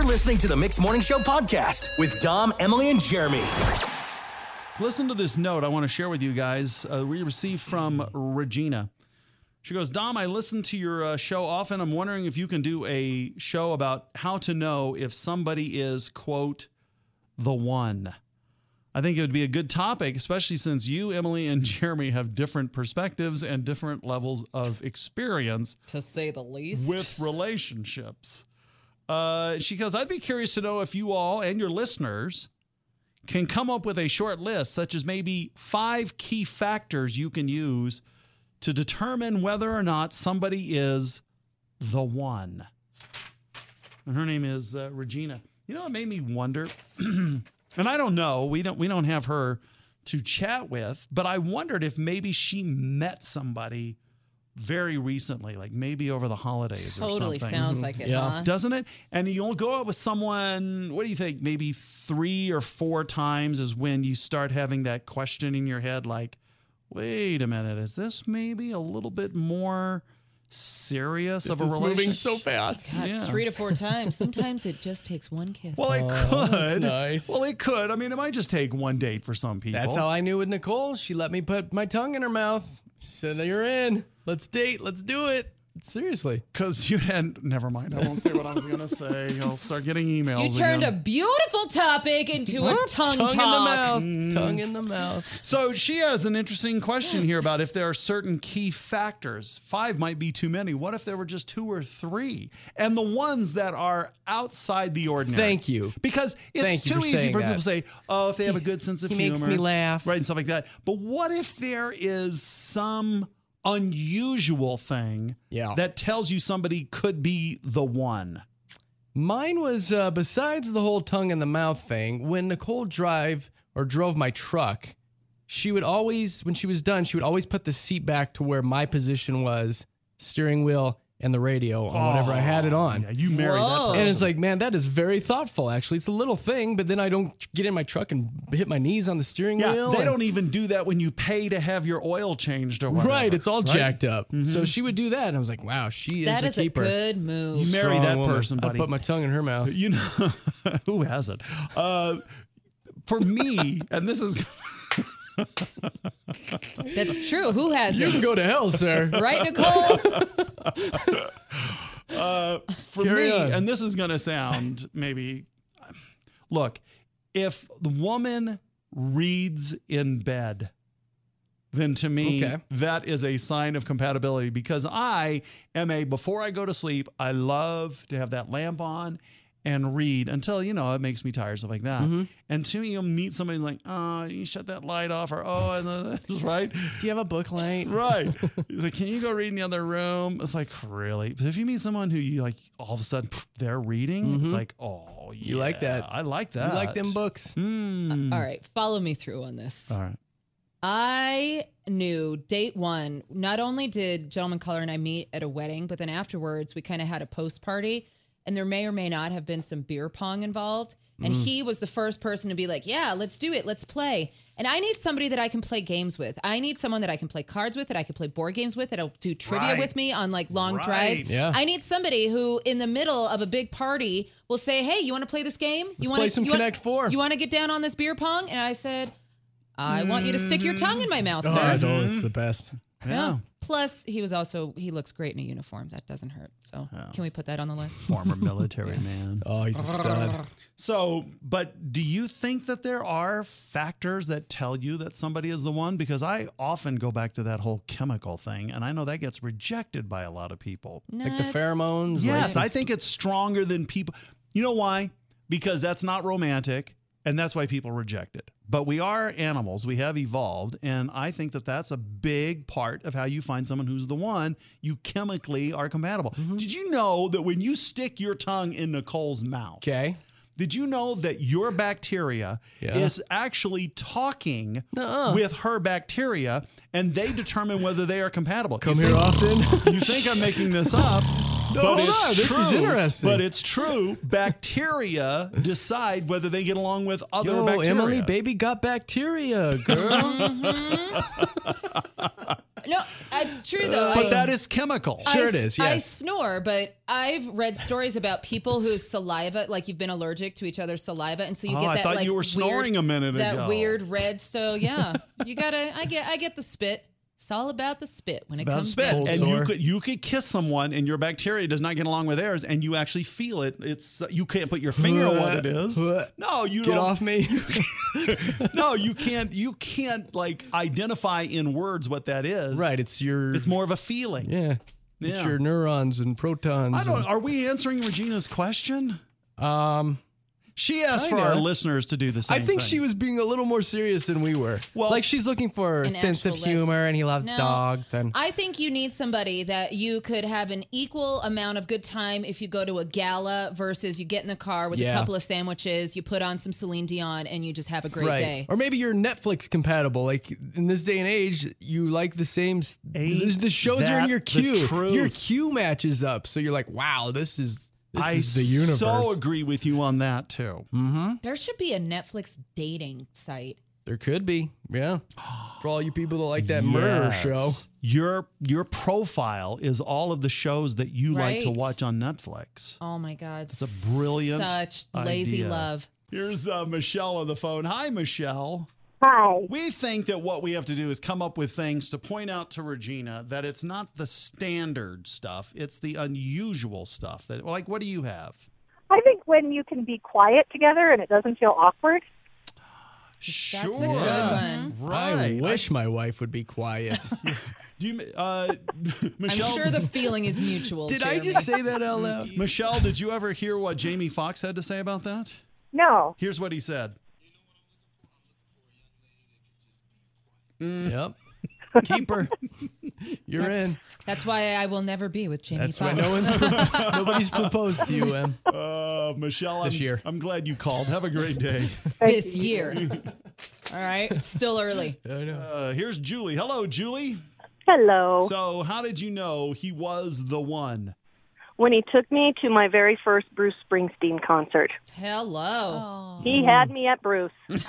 You're listening to the Mixed Morning Show podcast with Dom, Emily, and Jeremy. Listen to this note I want to share with you guys. We received from Regina. She goes, Dom, I listen to your show often. I'm wondering if you can do a show about how to know if somebody is, quote, the one. I think it would be a good topic, especially since you, Emily, and Jeremy have different perspectives and different levels of experience, to say the least, with relationships. She goes, I'd be curious to know if you all and your listeners can come up with a short list, such as maybe 5 key factors you can use to determine whether or not somebody is the one. And her name is Regina. You know, it made me wonder, and I don't know, we don't have her to chat with, but I wondered if maybe she met somebody very recently, like maybe over the holidays or something. Totally sounds like it, huh? Doesn't it? And you'll go out with someone, what do you think, maybe 3 or 4 times is when you start having that question in your head, like, wait a minute, is this maybe a little bit more serious of a relationship? Moving so fast. God, 3 to 4 times. Sometimes it just takes one kiss. Well, it could. That's nice. Well, it could. I mean, it might just take one date for some people. That's how I knew with Nicole. She let me put my tongue in her mouth. She said, you're in. Let's date. Let's do it. Seriously. Because you had, never mind. I won't say what I was going to say. I'll start getting emails. You turned again. a beautiful topic into a tongue talk. In the mouth. Tongue in the mouth. So she has an interesting question here about if there are certain key factors. 5 might be too many. What if there were just 2 or 3? And the ones that are outside the ordinary. Thank you. Because it's too easy for people to say, oh, if they have a good sense of humor. He makes me laugh. Right, and stuff like that. But what if there is some unusual thing that tells you somebody could be the one? Mine was, besides the whole tongue in the mouth thing, when Nicole drove my truck, she would always, when she was done, she would always put the seat back to where my position was, steering wheel and the radio on whenever I had it on. Yeah, you married that person. And it's like, man, that is very thoughtful, actually. It's a little thing, but then I don't get in my truck and hit my knees on the steering wheel. They don't even do that when you pay to have your oil changed or whatever. Right, it's all jacked up. Mm-hmm. So she would do that, and I was like, wow, she is a keeper. That is a good move. You marry that person, buddy. I put my tongue in her mouth. You know, who hasn't? For me, and this is... That's true. Who has You it? can go to hell, sir. Right, Nicole? For me, and this is going to sound maybe... Look, if the woman reads in bed, then to me, that is a sign of compatibility, because I am before I go to sleep, I love to have that lamp on and read until, it makes me tired, stuff like that. Mm-hmm. And to me, you'll meet somebody like, oh, you shut that light off, or, that's right. Do you have a book light? Right. He's like, can you go read in the other room? It's like, really? But if you meet someone who you like, all of a sudden, they're reading, it's like, oh, yeah. You like that. I like that. You like them books. All right. Follow me through on this. All right. I knew date 1, not only did Gentleman Caller and I meet at a wedding, but then afterwards we kind of had a post party, and there may or may not have been some beer pong involved. And he was the first person to be like, yeah, let's do it. Let's play. And I need somebody that I can play games with. I need someone that I can play cards with, that I can play board games with, that'll do trivia with me on like long drives. Yeah. I need somebody who in the middle of a big party will say, hey, you want to play this game? Let's play some Connect 4. You want to get down on this beer pong? And I said, I want you to stick your tongue in my mouth, sir. Oh, it's the best. Yeah. Plus, he looks great in a uniform. That doesn't hurt. So can we put that on the list? Former military man. Oh, he's a stud. So, but do you think that there are factors that tell you that somebody is the one? Because I often go back to that whole chemical thing, and I know that gets rejected by a lot of people. Like the pheromones? Yes, I think it's stronger than people. You know why? Because that's not romantic, and that's why people reject it. But we are animals. We have evolved, and I think that that's a big part of how you find someone who's the one. You chemically are compatible. Mm-hmm. Did you know that when you stick your tongue in Nicole's mouth, did you know that your bacteria is actually talking with her bacteria, and they determine whether they are compatible? Come here often? You think I'm making this up? No, but hold on. This is interesting. But it's true. Bacteria decide whether they get along with other bacteria. Emily, baby got bacteria, girl. No, it's true though. But that is chemical. Sure it is, I yes. snore, but I've read stories about people whose saliva, like you've been allergic to each other's saliva, and so you get I that. thought like, you were snoring weird, a minute that ago. weird red. So yeah, you gotta. I get the spit. It's all about the spit when it About comes spit. down. Cold And sore. you could kiss someone and your bacteria does not get along with theirs, and you actually feel it. It's you can't put your finger on what it is. No, you Get don't. off me. No, you can't. You can't like identify in words what that is. Right, it's your... It's more of a feeling. Yeah. It's Yeah. your neurons and protons. I don't. Are we answering Regina's question? She asked for Kinda. our listeners to do the same I think thing. she was being a little more serious than we were. Well- like she's looking for a An sense of actual list. humor, and he loves No. dogs. And I think you need somebody that you could have an equal amount of good time if you go to a gala versus you get in the car with a Yeah. couple of sandwiches, you put on some Celine Dion, and you just have a great right, day. or maybe you're Netflix compatible. Like in this day and age, you like the same. The shows are in that your the queue. truth? Your queue matches up, so you're like, wow, this is the universe. so agree with you on that too. There should be a Netflix dating site. There could be, yeah. For all you people that like that murder Yes. show. Your profile is all of the shows that you like to Right. watch on Netflix. Oh my God. It's a brilliant Such lazy idea. love. Here's Michelle on the phone. Hi, Michelle. Hi. We think that what we have to do is come up with things to point out to Regina that it's not the standard stuff, it's the unusual stuff. That, like, what do you have? I think when you can be quiet together and it doesn't feel awkward. Sure. That's a good one. Right. I wish my wife would be quiet. Do you, I'm Michelle, sure the feeling is mutual. Did I Jeremy. just say that out loud? Michelle, did you ever hear what Jamie Foxx had to say about that? No. Here's what he said. Yep. Keep her. You're in. That's why I will never be with Jamie That's why Foxx. nobody's proposed to you, Em. Michelle, This year. I'm glad you called. Have a great day. This year. All right. It's still early. I know. Here's Julie. Hello, Julie. Hello. So, how did you know he was the one? When he took me to my very first Bruce Springsteen concert, Hello. he had me at Bruce.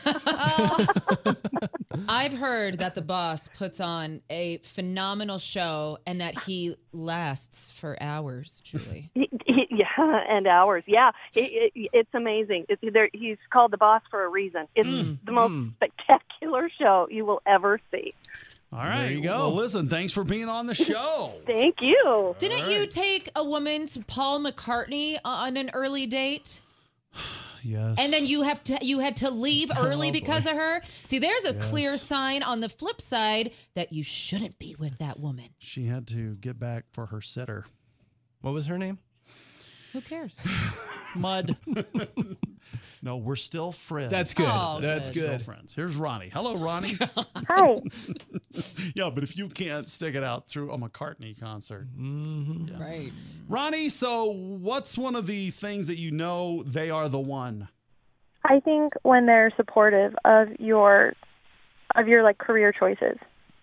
I've heard that the boss puts on a phenomenal show and that he lasts for hours, Julie. Yeah, and hours. Yeah, it's amazing. He's called the boss for a reason. It's the most spectacular show you will ever see. All right. There you go. Well, listen, thanks for being on the show. Thank you. Didn't you take a woman to Paul McCartney on an early date? Yes. And then you had to leave early because of her? See, there's a clear sign on the flip side that you shouldn't be with that woman. She had to get back for her sitter. What was her name? Who cares? Mud. No, we're still friends. That's good. Oh, That's Still good. friends. Here's Ronnie. Hello, Ronnie. Hi. Yeah, but if you can't stick it out through a McCartney concert. Right. Ronnie, so what's one of the things that you know they are the one? I think when they're supportive of your like career choices.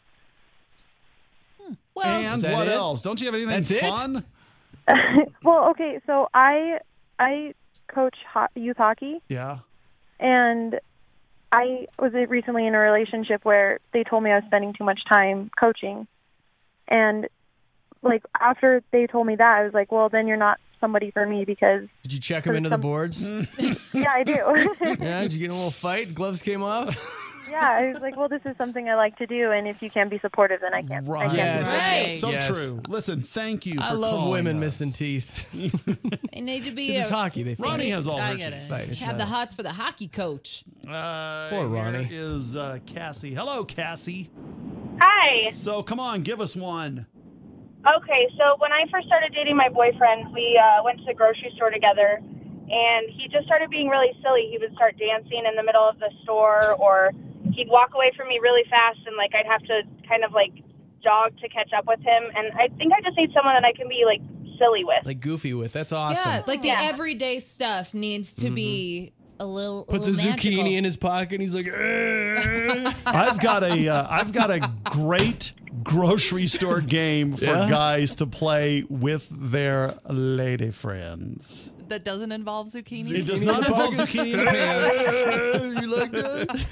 Well, And Is that what it? else? Don't you have anything That's it? fun? Well, okay, so I coach youth hockey, Yeah. and I was recently in a relationship where they told me I was spending too much time coaching, and like after they told me that, I was like, well, then you're not somebody for me because Did you check him into the boards? yeah, I do. Yeah, did you get in a little fight? Gloves came off? Yeah, I was like, well, this is something I like to do, and if you can't be supportive, then I can't. I Right. can't Yes. be with you. Right. So Yes. true. Listen, thank you for I love calling women us. missing teeth. they need to be This is hockey. They Ronnie has all I her get teeth. it. fight. It's have not- the hots for the hockey coach. Poor Ronnie. Here is Cassie. Hello, Cassie. Hi. So come on, give us one. Okay, so when I first started dating my boyfriend, we went to the grocery store together, and he just started being really silly. He would start dancing in the middle of the store, or he'd walk away from me really fast, and like I'd have to kind of like jog to catch up with him. And I think I just need someone that I can be like silly with. Like goofy with. That's awesome. Yeah, like the Yeah. everyday stuff needs to be a little Puts a little zucchini magical. in his pocket and he's like, I've got a great grocery store game for Yeah? guys to play with their lady friends. that doesn't involve zucchini? It does not involve zucchini in the pants. You like that?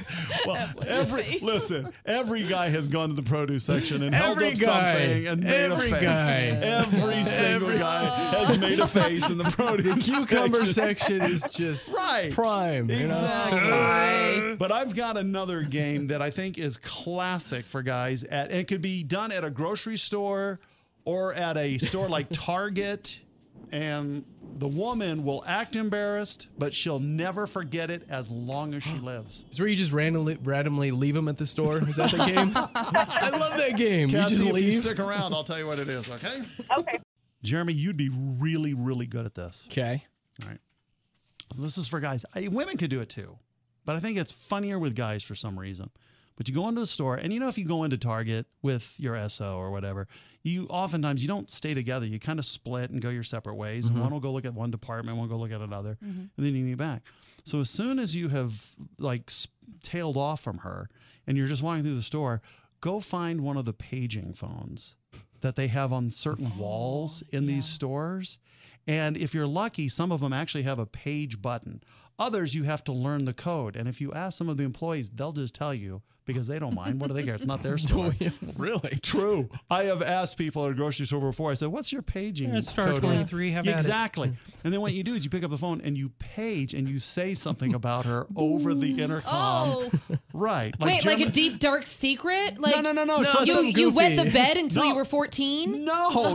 Well, every guy has gone to the produce section and held Every up guy. something and made Every a face. guy. Every single guy has made a face in the produce Cucumber section. section is just Right. prime. You know? Exactly. But I've got another game that I think is classic for guys, and it could be done at a grocery store or at a store like Target, and the woman will act embarrassed, but she'll never forget it as long as she lives. It's where you just randomly leave them at the store. Is that the game? I love that game. Cassie, you just if you leave. stick around, I'll tell you what it is, okay? Okay. Jeremy, you'd be really, really good at this. Okay. All right. This is for guys. Women could do it too, but I think it's funnier with guys for some reason. But you go into a store, and if you go into Target with your SO or whatever, oftentimes you don't stay together. You kind of split and go your separate ways. And one will go look at one department, one will go look at another, and then you get back. So as soon as you have tailed off from her and you're just walking through the store, go find one of the paging phones that they have on certain walls in these stores. And if you're lucky, some of them actually have a page button. Others, you have to learn the code. And if you ask some of the employees, they'll just tell you because they don't mind. What do they care? It's not their store. Really? True. I have asked people at a grocery store before. I said, "What's your paging It's star code?" 23. Have at it. Exactly. And then what you do is you pick up the phone and you page and you say something about her over the intercom. Oh. Right. Wait, like a deep, dark secret? Like, no. No, So- something you wet goofy. the bed until No. you were 14? No.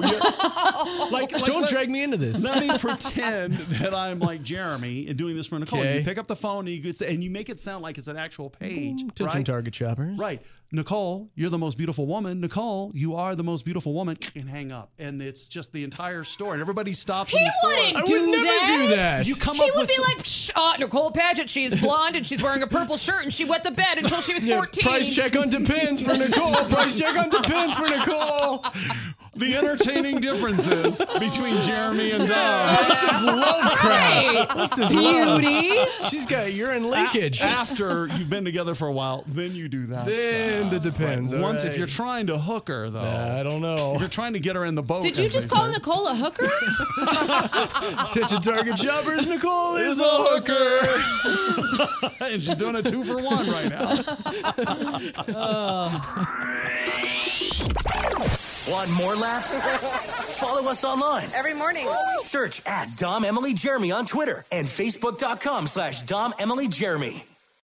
Don't drag me into this. Let me pretend that I'm like Jeremy and doing this for Nicole. Okay. You pick up the phone and you make it sound like it's an actual page. Attention right? Target shoppers. Right. Nicole, you're the most beautiful woman. Nicole, you are the most beautiful woman. And hang up. And it's just the entire store. And everybody stops in He the store. wouldn't I would do never that. do that. You come He up would with be some- like, Nicole Paget, she's blonde and she's wearing a purple shirt and she wet the bed until she was 14. Price check on Depends for Nicole. Price check on Depends for Nicole. the entertaining differences between Jeremy and Dom. This is Lovecraft. This is Beauty. She's got urine leakage. After you've been together for a while, then you do that. Then stuff. the Depends. Right. all Once, if right. you're trying to hook her, though, I don't know. if you're trying to get her in the boat. Did you as just they call say. Nicole a hooker? Attention Target shoppers, Nicole Is is a a hooker. And she's doing a 2-for-1 right now. Want more laughs? Follow us online. Every morning. Search at Dom Emily Jeremy on Twitter and Facebook.com/Dom Emily Jeremy.